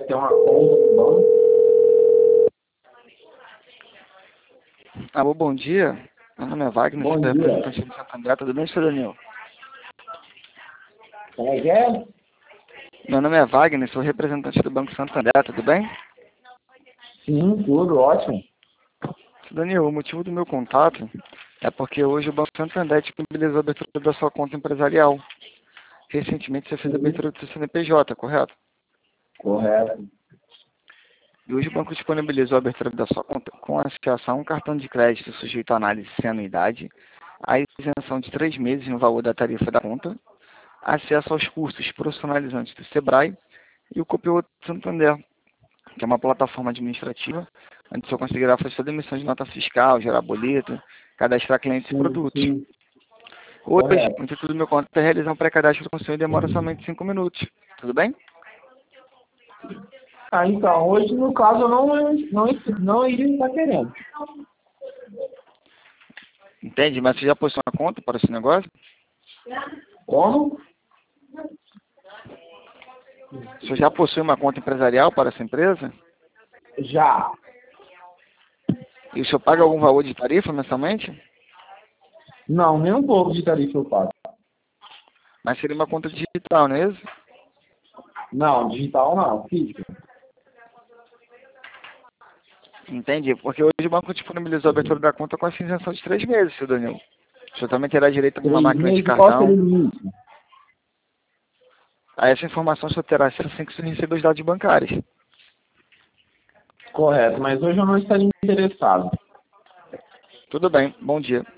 ter uma conta no banco. Alô, bom dia. Meu nome é Wagner, Bom sou dia. representante do Santander. Tudo bem, senhor Daniel? Como é que é? Meu nome é Wagner, sou representante do Banco Santander. Tudo bem? Sim, tudo ótimo. Senhor Daniel, o motivo do meu contato é porque hoje o Banco Santander disponibilizou a abertura da sua conta empresarial. Recentemente você fez a Sim, abertura do seu CNPJ, correto? correto. E hoje o banco disponibilizou a abertura da sua conta com acesso a um cartão de crédito sujeito à análise sem anuidade, a isenção de 3 meses no valor da tarifa da conta, acesso aos cursos profissionalizantes do Sebrae e o Copilot Santander, que é uma plataforma administrativa onde você conseguirá fazer toda a emissão de nota fiscal, gerar boleto, cadastrar clientes e Sim, produtos. sim, Hoje, correto. o intuito do meu contato é realizar um pré-cadastro com o senhor e demora somente 5 minutos. Tudo bem? Ah, então, hoje no caso eu não iria estar querendo. Entende? Mas você já possui uma conta para esse negócio? Como? Você já possui uma conta empresarial para essa empresa? Já. E o senhor paga algum valor de tarifa mensalmente? Não, nem um pouco de tarifa eu pago. Mas seria uma conta digital, não é isso? Não, digital não, física. Entendi. Porque hoje o banco disponibilizou a abertura da conta com a isenção de 3 meses, seu Danilo. O senhor também terá direito a uma 3 máquina de meses, qual seria o cartão. limite? A essa informação o senhor terá acesso assim que o senhor receber os dados bancários. Correto, mas hoje eu não estaria interessado. Tudo bem. Bom dia.